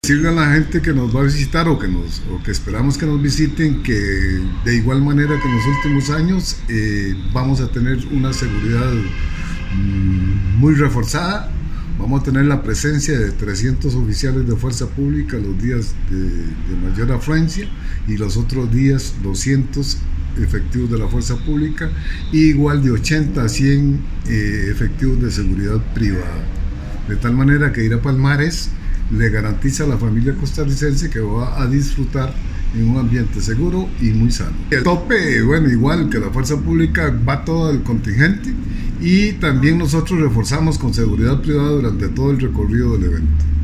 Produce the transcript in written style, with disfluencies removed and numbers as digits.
Decirle a la gente que nos va a visitar o que esperamos que nos visiten que de igual manera que en los últimos años vamos a tener una seguridad muy reforzada. Vamos a tener la presencia de 300 oficiales de fuerza pública los días de mayor afluencia y los otros días 200 efectivos de la fuerza pública y igual de 80 a 100 efectivos de seguridad privada. De tal manera que ir a Palmares le garantiza a la familia costarricense que va a disfrutar en un ambiente seguro y muy sano. El tope, bueno, igual que la fuerza pública va todo el contingente y también nosotros reforzamos con seguridad privada durante todo el recorrido del evento.